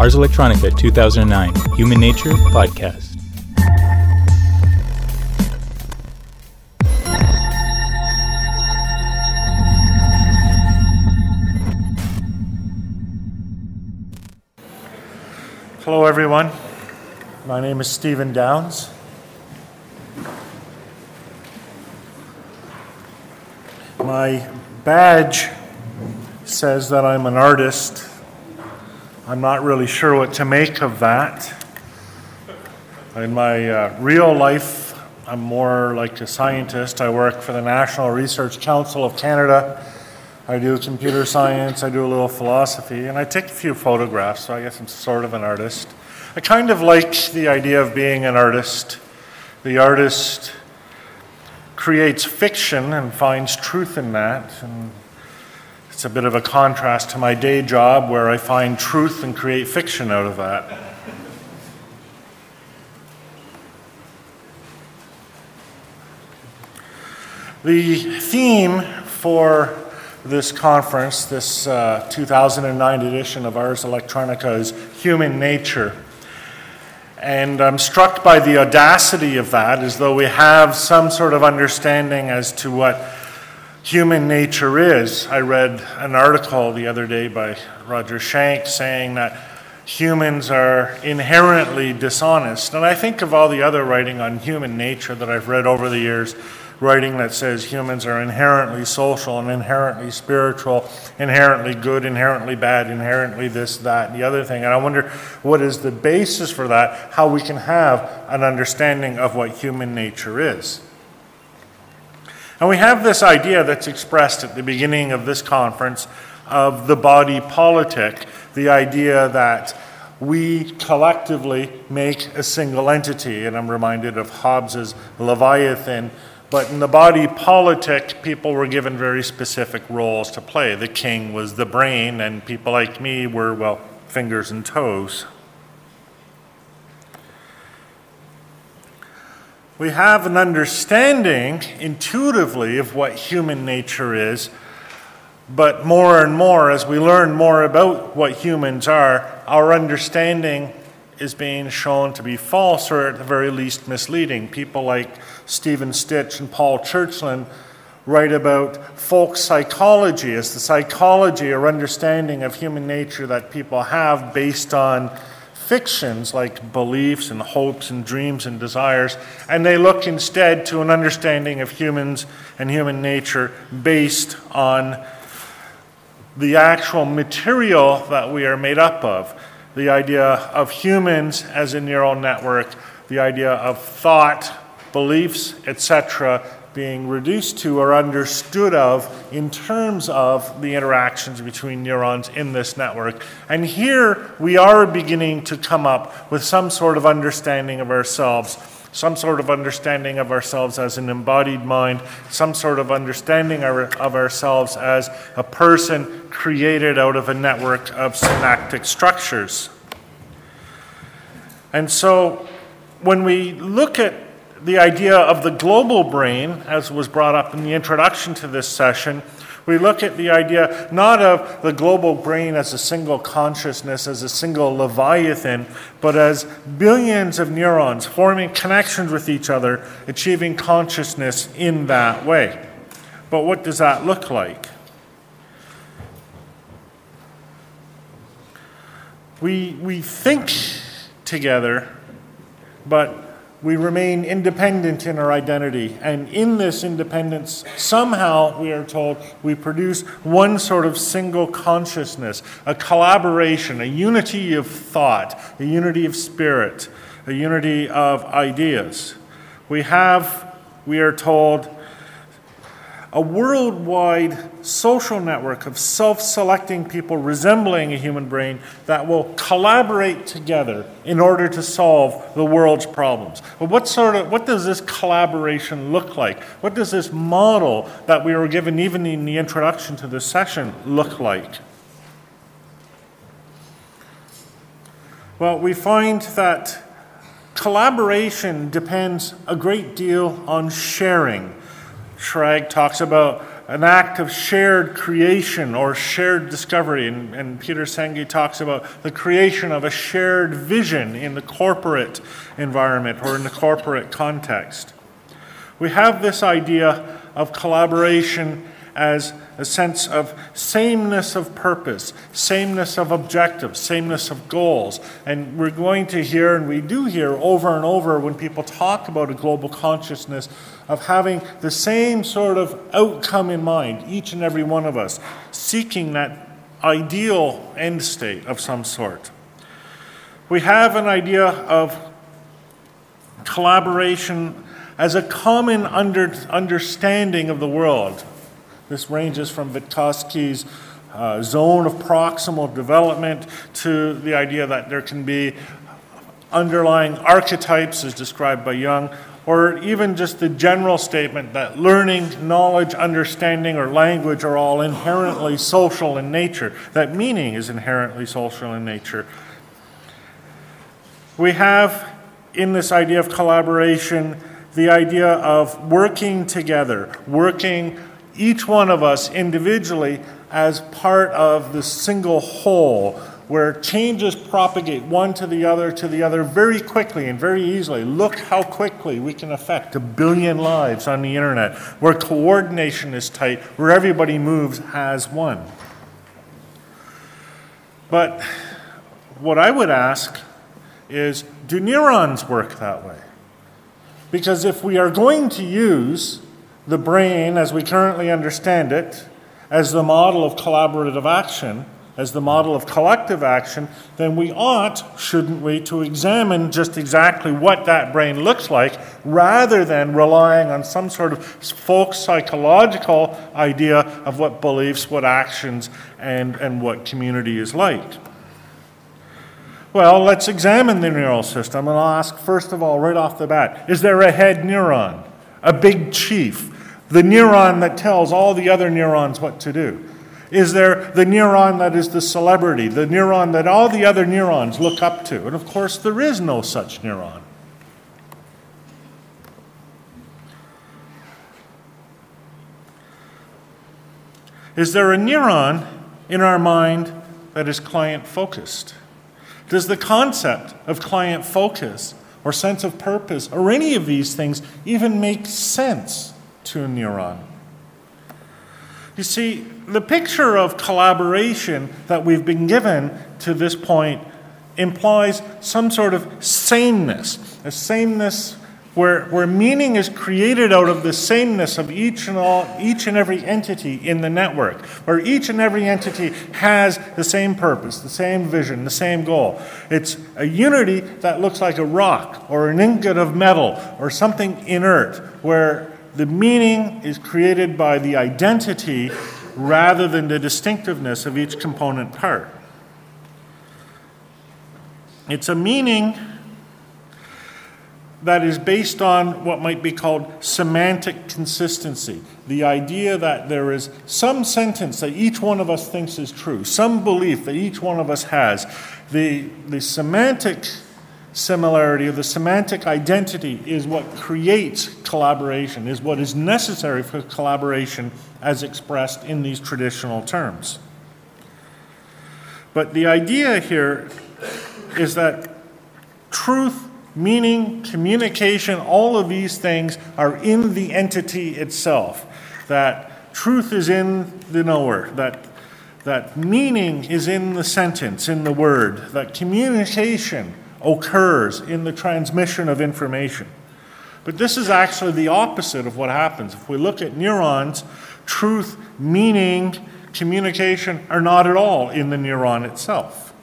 Ars Electronica 2009 Human Nature Podcast. Hello everyone, my name is Stephen Downs. My badge says that I'm an artist. I'm not really sure what to make of that. In my real life, I'm more like a scientist. I work for the National Research Council of Canada. I do computer science, I do a little philosophy, and I take a few photographs, so I guess I'm sort of an artist. I kind of like the idea of being an artist. The artist creates fiction and finds truth in that, and it's a bit of a contrast to my day job where I find truth and create fiction out of that. The theme for this conference, this 2009 edition of Ars Electronica, is human nature. And I'm struck by the audacity of that, as though we have some sort of understanding as to what human nature is. I read an article the other day by Roger Schenck saying that humans are inherently dishonest. And I think of all the other writing on human nature that I've read over the years, writing that says humans are inherently social and inherently spiritual, inherently good, inherently bad, inherently this, that, and the other thing. And I wonder what is the basis for that, how we can have an understanding of what human nature is. And we have this idea that's expressed at the beginning of this conference of the body politic, the idea that we collectively make a single entity. And I'm reminded of Hobbes's Leviathan. But in the body politic, people were given very specific roles to play. The king was the brain, and people like me were, well, fingers and toes. We have an understanding intuitively of what human nature is, but more and more, as we learn more about what humans are, our understanding is being shown to be false, or at the very least misleading. People like Stephen Stitch and Paul Churchland write about folk psychology as the psychology or understanding of human nature that people have based on fictions like beliefs and hopes and dreams and desires, and they look instead to an understanding of humans and human nature based on the actual material that we are made up of. The idea of humans as a neural network, the idea of thought, beliefs, etc., being reduced to or understood of in terms of the interactions between neurons in this network. And here we are beginning to come up with some sort of understanding of ourselves, some sort of understanding of ourselves as an embodied mind, some sort of understanding of ourselves as a person created out of a network of synaptic structures. And so when we look at the idea of the global brain, as was brought up in the introduction to this session, we look at the idea not of the global brain as a single consciousness, as a single Leviathan, but as billions of neurons forming connections with each other, achieving consciousness in that way. But what does that look like? We think together, but we remain independent in our identity. And in this independence, somehow, we are told, we produce one sort of single consciousness, a collaboration, a unity of thought, a unity of spirit, a unity of ideas. We are told, a worldwide social network of self-selecting people resembling a human brain that will collaborate together in order to solve the world's problems. But what does this collaboration look like? What does this model that we were given even in the introduction to this session look like? Well, we find that collaboration depends a great deal on sharing. Schrag talks about an act of shared creation or shared discovery. And Peter Senge talks about the creation of a shared vision in the corporate environment or in the corporate context. We have this idea of collaboration as a sense of sameness of purpose, sameness of objectives, sameness of goals. And we're going to hear, and we do hear over and over when people talk about a global consciousness, of having the same sort of outcome in mind, each and every one of us, seeking that ideal end state of some sort. We have an idea of collaboration as a common understanding of the world. This ranges from Vygotsky's zone of proximal development to the idea that there can be underlying archetypes as described by Jung, or even just the general statement that learning, knowledge, understanding, or language are all inherently social in nature, that meaning is inherently social in nature. We have, in this idea of collaboration, the idea of working together, working each one of us individually as part of the single whole, where changes propagate one to the other very quickly and very easily. Look how quickly we can affect 1 billion lives on the internet, where coordination is tight, where everybody moves as one. But what I would ask is, do neurons work that way? Because if we are going to use the brain as we currently understand it as the model of collaborative action, as the model of collective action, then we ought, shouldn't we, to examine just exactly what that brain looks like rather than relying on some sort of folk psychological idea of what beliefs, what actions, and what community is like. Well, let's examine the neural system, and I'll ask, first of all, right off the bat, is there a head neuron, a big chief, the neuron that tells all the other neurons what to do? Is there the neuron that is the celebrity, the neuron that all the other neurons look up to? And of course, there is no such neuron. Is there a neuron in our mind that is client-focused? Does the concept of client focus or sense of purpose or any of these things even make sense to a neuron? You see, the picture of collaboration that we've been given to this point implies some sort of sameness, a sameness where meaning is created out of the sameness of each and every entity in the network, where each and every entity has the same purpose, the same vision, the same goal. It's a unity that looks like a rock or an ingot of metal or something inert, where the meaning is created by the identity rather than the distinctiveness of each component part. It's a meaning that is based on what might be called semantic consistency, the idea that there is some sentence that each one of us thinks is true, some belief that each one of us has. The semantic similarity or the semantic identity is what creates collaboration, is what is necessary for collaboration as expressed in these traditional terms. But the idea here is that truth, meaning, communication, all of these things are in the entity itself. That truth is in the knower, that meaning is in the sentence, in the word, that communication occurs in the transmission of information. But this is actually the opposite of what happens. If we look at neurons, truth, meaning, communication are not at all in the neuron itself.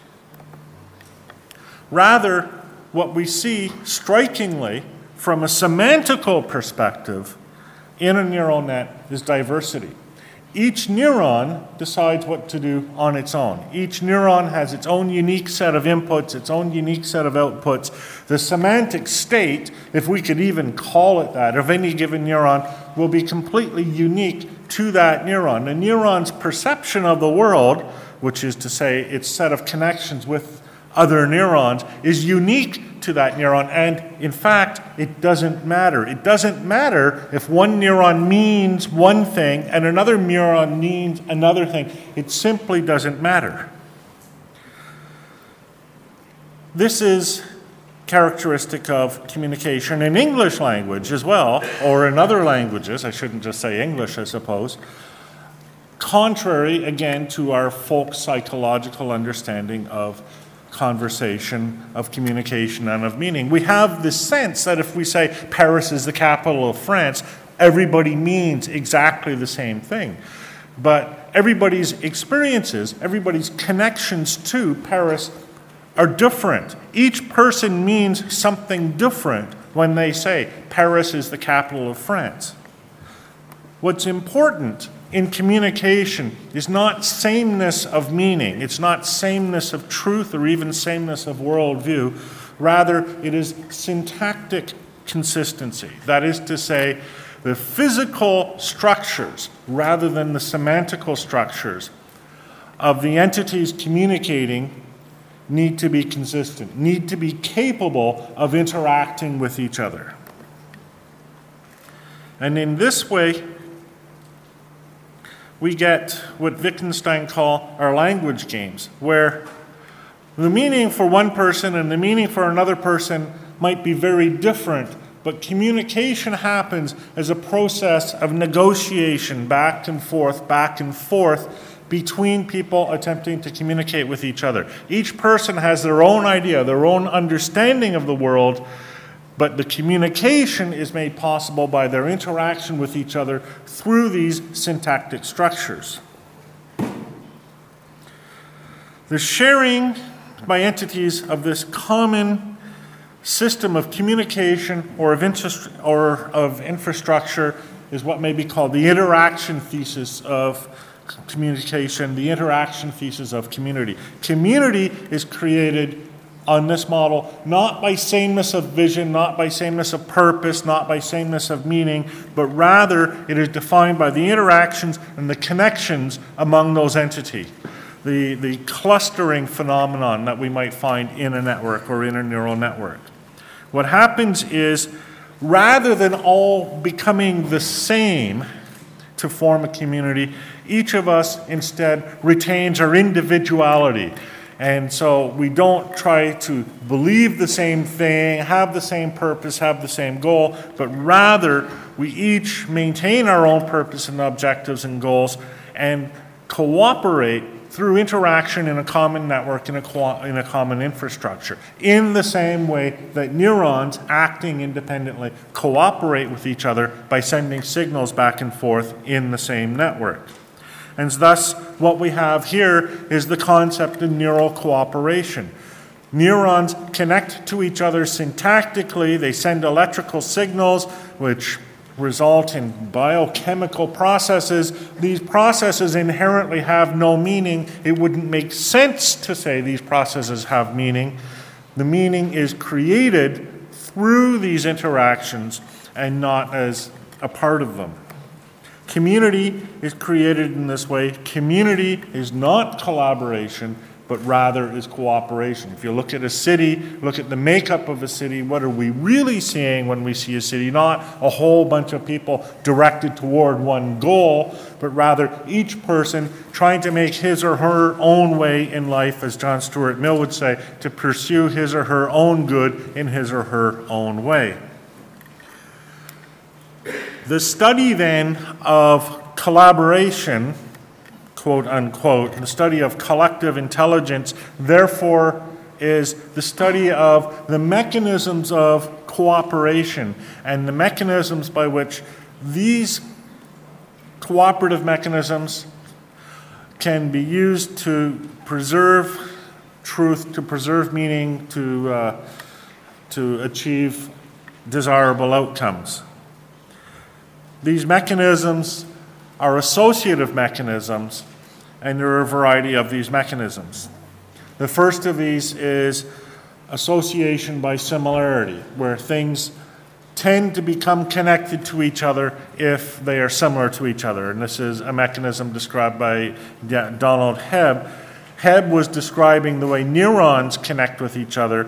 Rather, what we see strikingly from a semantical perspective in a neural net is diversity. Each neuron decides what to do on its own. Each neuron has its own unique set of inputs, its own unique set of outputs. The semantic state, if we could even call it that, of any given neuron will be completely unique to that neuron. The neuron's perception of the world, which is to say its set of connections with other neurons, is unique to that neuron, and in fact, it doesn't matter. It doesn't matter if one neuron means one thing and another neuron means another thing. It simply doesn't matter. This is characteristic of communication in English language as well, or in other languages. I shouldn't just say English, I suppose. Contrary, again, to our folk psychological understanding of conversation, of communication, and of meaning. We have this sense that if we say Paris is the capital of France, everybody means exactly the same thing. But everybody's experiences, everybody's connections to Paris are different. Each person means something different when they say Paris is the capital of France. What's important in communication is not sameness of meaning. It's not sameness of truth or even sameness of worldview. Rather, it is syntactic consistency. That is to say, the physical structures, rather than the semantical structures, of the entities communicating need to be consistent, need to be capable of interacting with each other. And in this way, we get what Wittgenstein called our language games, where the meaning for one person and the meaning for another person might be very different, but communication happens as a process of negotiation back and forth between people attempting to communicate with each other. Each person has their own idea, their own understanding of the world, but the communication is made possible by their interaction with each other through these syntactic structures. The sharing by entities of this common system of communication or of infrastructure is what may be called the interaction thesis of communication, the interaction thesis of community. Community is created on this model not by sameness of vision, not by sameness of purpose, not by sameness of meaning, but rather it is defined by the interactions and the connections among those entities. The clustering phenomenon that we might find in a network or in a neural network. What happens is, rather than all becoming the same to form a community, each of us instead retains our individuality. And so we don't try to believe the same thing, have the same purpose, have the same goal, but rather we each maintain our own purpose and objectives and goals and cooperate through interaction in a common network, in a common infrastructure, in the same way that neurons acting independently cooperate with each other by sending signals back and forth in the same network. And thus, what we have here is the concept of neural cooperation. Neurons connect to each other syntactically. They send electrical signals, which result in biochemical processes. These processes inherently have no meaning. It wouldn't make sense to say these processes have meaning. The meaning is created through these interactions and not as a part of them. Community is created in this way. Community is not collaboration, but rather is cooperation. If you look at a city, look at the makeup of a city, what are we really seeing when we see a city? Not a whole bunch of people directed toward one goal, but rather each person trying to make his or her own way in life, as John Stuart Mill would say, to pursue his or her own good in his or her own way. The study then of collaboration, quote unquote, the study of collective intelligence, therefore, is the study of the mechanisms of cooperation and the mechanisms by which these cooperative mechanisms can be used to preserve truth, to preserve meaning, to achieve desirable outcomes. These mechanisms are associative mechanisms, and there are a variety of these mechanisms. The first of these is association by similarity, where things tend to become connected to each other if they are similar to each other. And this is a mechanism described by Donald Hebb. Hebb was describing the way neurons connect with each other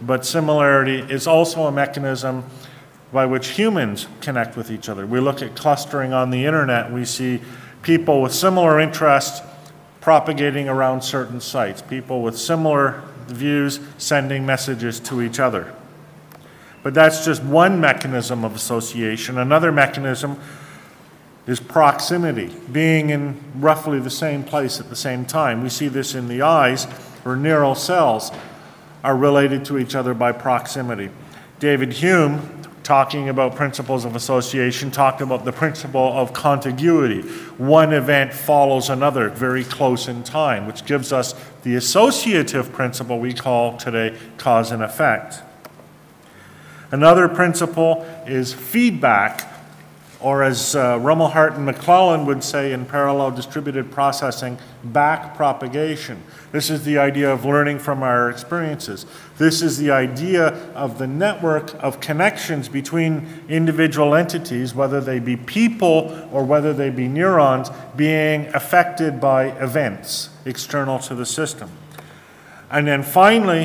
but similarity is also a mechanism by which humans connect with each other. We look at clustering on the internet, we see people with similar interests propagating around certain sites, people with similar views sending messages to each other. But that's just one mechanism of association. Another mechanism is proximity, being in roughly the same place at the same time. We see this in the eyes, where neural cells are related to each other by proximity. David Hume, talking about principles of association, talked about the principle of contiguity. One event follows another very close in time, which gives us the associative principle we call today cause and effect. Another principle is feedback, or as Rumelhart and McClellan would say in parallel distributed processing, back propagation. This is the idea of learning from our experiences. This is the idea of the network of connections between individual entities, whether they be people or whether they be neurons, being affected by events external to the system. And then finally,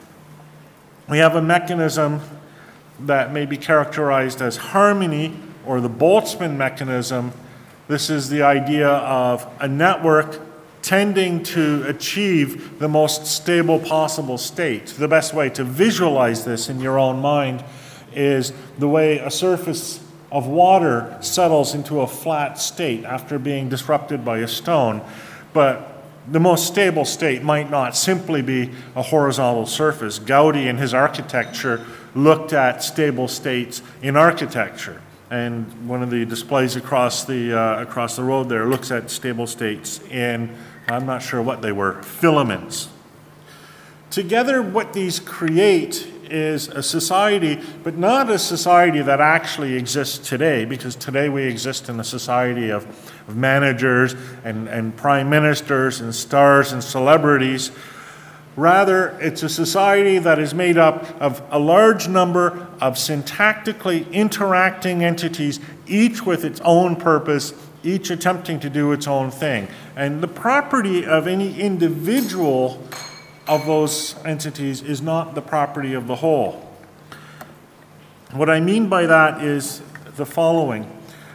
we have a mechanism that may be characterized as harmony, or the Boltzmann mechanism. This is the idea of a network tending to achieve the most stable possible state. The best way to visualize this in your own mind is the way a surface of water settles into a flat state after being disrupted by a stone. But the most stable state might not simply be a horizontal surface. Gaudi in his architecture looked at stable states in architecture. And one of the displays across the road there looks at stable states in, I'm not sure what they were, filaments. Together, what these create is a society, but not a society that actually exists today, because today we exist in a society of managers and prime ministers and stars and celebrities. Rather, it's a society that is made up of a large number of syntactically interacting entities, each with its own purpose, each attempting to do its own thing. And the property of any individual of those entities is not the property of the whole. What I mean by that is the following.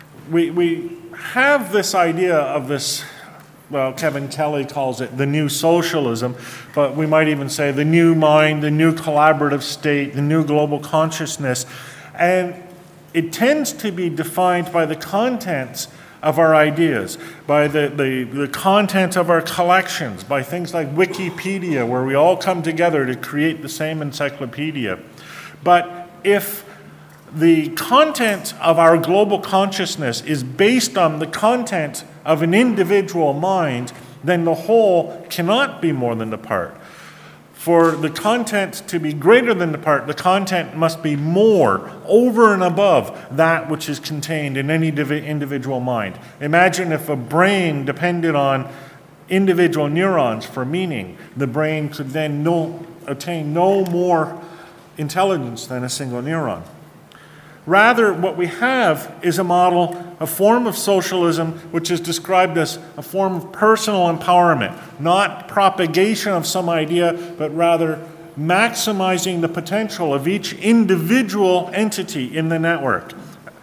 We have this idea of this, well, Kevin Kelly calls it the new socialism, but we might even say the new mind, the new collaborative state, the new global consciousness. And it tends to be defined by the contents of our ideas, by the content of our collections, by things like Wikipedia, where we all come together to create the same encyclopedia. But if the content of our global consciousness is based on the content of an individual mind, then the whole cannot be more than the part. For the content to be greater than the part, the content must be more, over and above that which is contained in any individual mind. Imagine if a brain depended on individual neurons for meaning. The brain could then attain no more intelligence than a single neuron. Rather, what we have is a model, a form of socialism, which is described as a form of personal empowerment, not propagation of some idea, but rather maximizing the potential of each individual entity in the network.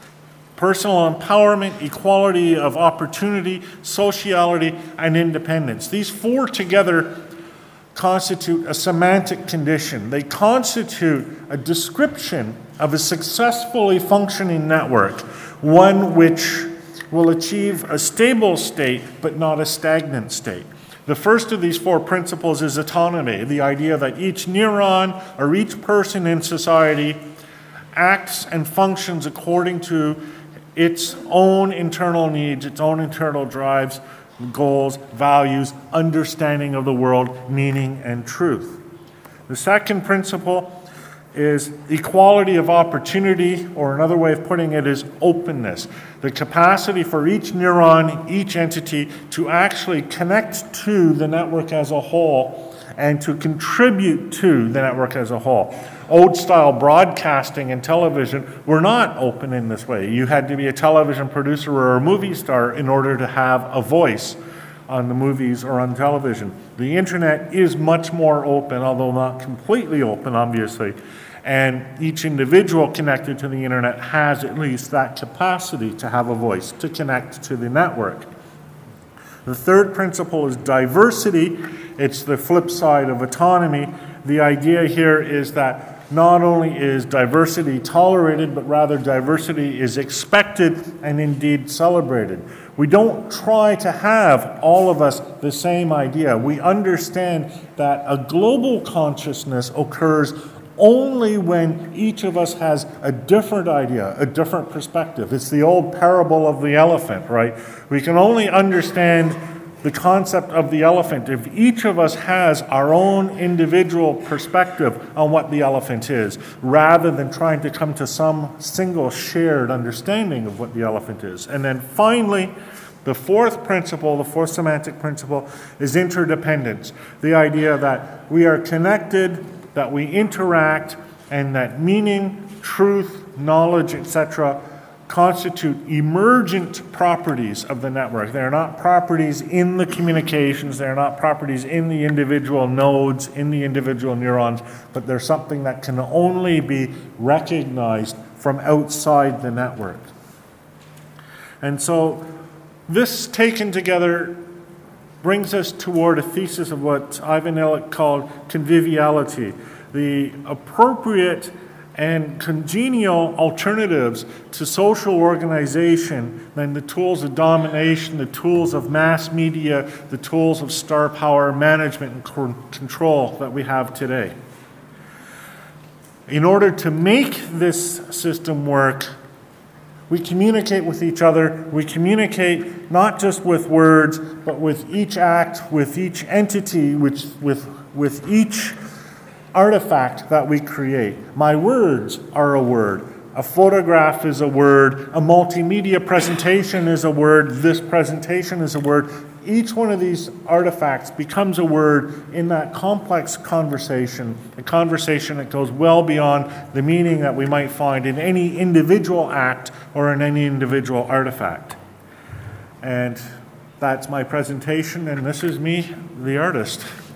Personal empowerment, equality of opportunity, sociality, and independence. These four together constitute a semantic condition. They constitute a description of a successfully functioning network, one which will achieve a stable state but not a stagnant state. The first of these four principles is autonomy, the idea that each neuron or each person in society acts and functions according to its own internal needs, its own internal drives, goals, values, understanding of the world, meaning, and truth. The second principle is equality of opportunity, or another way of putting it is openness. The capacity for each neuron, each entity, to actually connect to the network as a whole and to contribute to the network as a whole. Old-style broadcasting and television were not open in this way. You had to be a television producer or a movie star in order to have a voice on the movies or on television. The internet is much more open, although not completely open, obviously. And each individual connected to the internet has at least that capacity to have a voice, to connect to the network. The third principle is diversity. It's the flip side of autonomy. The idea here is that not only is diversity tolerated, but rather diversity is expected and indeed celebrated. We don't try to have all of us the same idea. We understand that a global consciousness occurs only when each of us has a different idea, a different perspective. It's the old parable of the elephant, right? We can only understand the concept of the elephant if each of us has our own individual perspective on what the elephant is, rather than trying to come to some single shared understanding of what the elephant is. And then finally, the fourth principle, the fourth semantic principle, is interdependence. The idea that we are connected, that we interact, and that meaning, truth, knowledge, etc., constitute emergent properties of the network. They're not properties in the communications, they're not properties in the individual nodes, in the individual neurons, but they're something that can only be recognized from outside the network. And so this taken together brings us toward a thesis of what Ivan Illich called conviviality, the appropriate and congenial alternatives to social organization than the tools of domination, the tools of mass media, the tools of star power management and control that we have today. In order to make this system work, we communicate with each other. We communicate not just with words, but with each act, with each entity, with each artifact that we create. My words are a word. A photograph is a word. A multimedia presentation is a word. This presentation is a word. Each one of these artifacts becomes a word in that complex conversation, a conversation that goes well beyond the meaning that we might find in any individual act or in any individual artifact. And that's my presentation, and this is me, the artist.